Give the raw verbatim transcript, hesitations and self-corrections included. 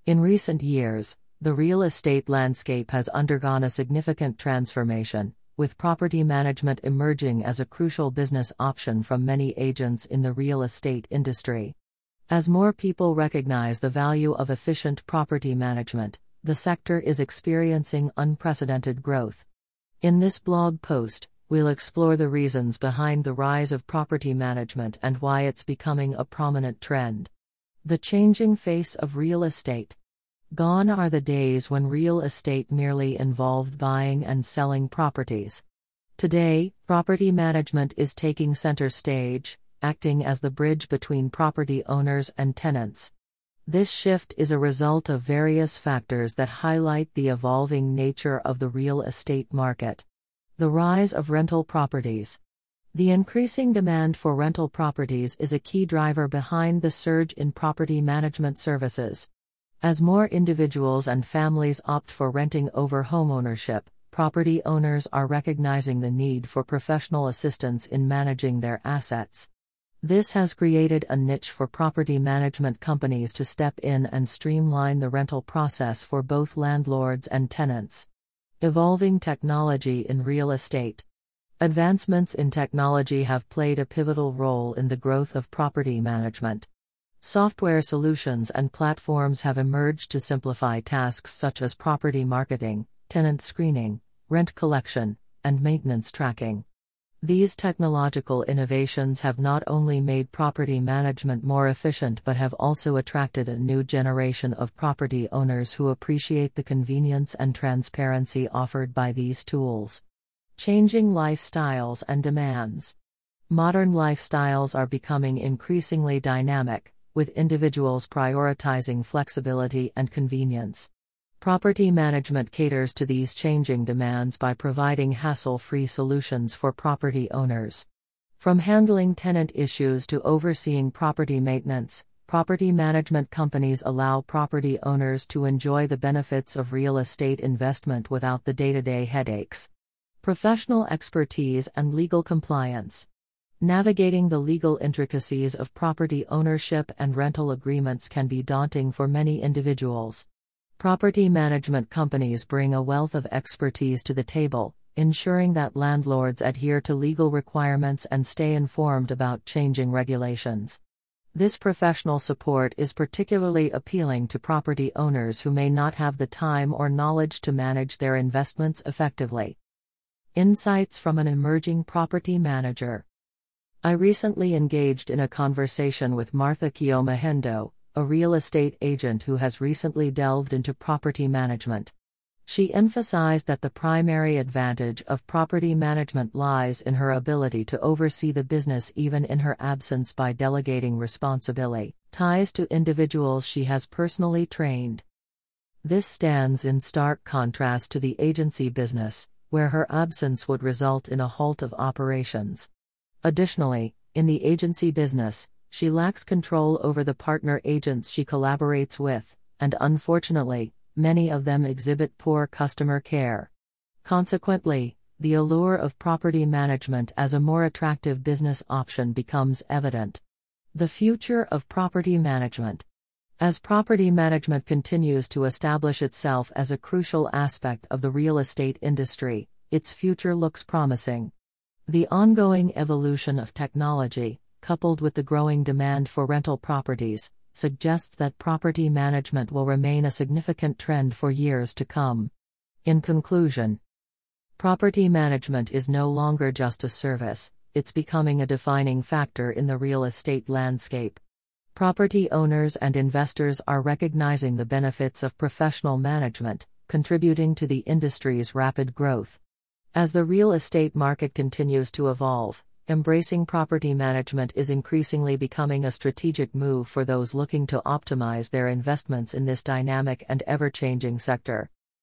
In recent years, the real estate landscape has undergone a significant transformation, with property management emerging as a crucial business option from many agents in the real estate industry. As more people recognize the value of efficient property management, the sector is experiencing unprecedented growth. In this blog post, we'll explore the reasons behind the rise of property management and why it's becoming a prominent trend. The changing face of real estate. Gone are the days when real estate merely involved buying and selling properties. Today, property management is taking center stage, acting as the bridge between property owners and tenants. This shift is a result of various factors that highlight the evolving nature of the real estate market. The rise of rental properties. The increasing demand for rental properties is a key driver behind the surge in property management services. As more individuals and families opt for renting over homeownership, property owners are recognizing the need for professional assistance in managing their assets. This has created a niche for property management companies to step in and streamline the rental process for both landlords and tenants. Evolving technology in real estate. Advancements in technology have played a pivotal role in the growth of property management. Software solutions and platforms have emerged to simplify tasks such as property marketing, tenant screening, rent collection, and maintenance tracking. These technological innovations have not only made property management more efficient but have also attracted a new generation of property owners who appreciate the convenience and transparency offered by these tools. Changing lifestyles and demands. Modern lifestyles are becoming increasingly dynamic, with individuals prioritizing flexibility and convenience. Property management caters to these changing demands by providing hassle-free solutions for property owners. From handling tenant issues to overseeing property maintenance, property management companies allow property owners to enjoy the benefits of real estate investment without the day-to-day headaches. Professional expertise and legal compliance. Navigating the legal intricacies of property ownership and rental agreements can be daunting for many individuals. Property management companies bring a wealth of expertise to the table, ensuring that landlords adhere to legal requirements and stay informed about changing regulations. This professional support is particularly appealing to property owners who may not have the time or knowledge to manage their investments effectively. Insights from an emerging property manager. I recently engaged in a conversation with Martha Kiomahendo, a real estate agent who has recently delved into property management. She emphasized that the primary advantage of property management lies in her ability to oversee the business even in her absence by delegating responsibility, ties to individuals she has personally trained. This stands in stark contrast to the agency business, where her absence would result in a halt of operations. Additionally, in the agency business, she lacks control over the partner agents she collaborates with, and unfortunately, many of them exhibit poor customer care. Consequently, the allure of property management as a more attractive business option becomes evident. The future of property management. As property management continues to establish itself as a crucial aspect of the real estate industry, its future looks promising. The ongoing evolution of technology, coupled with the growing demand for rental properties, suggests that property management will remain a significant trend for years to come. In conclusion, property management is no longer just a service, it's becoming a defining factor in the real estate landscape. Property owners and investors are recognizing the benefits of professional management, contributing to the industry's rapid growth. As the real estate market continues to evolve, embracing property management is increasingly becoming a strategic move for those looking to optimize their investments in this dynamic and ever-changing sector.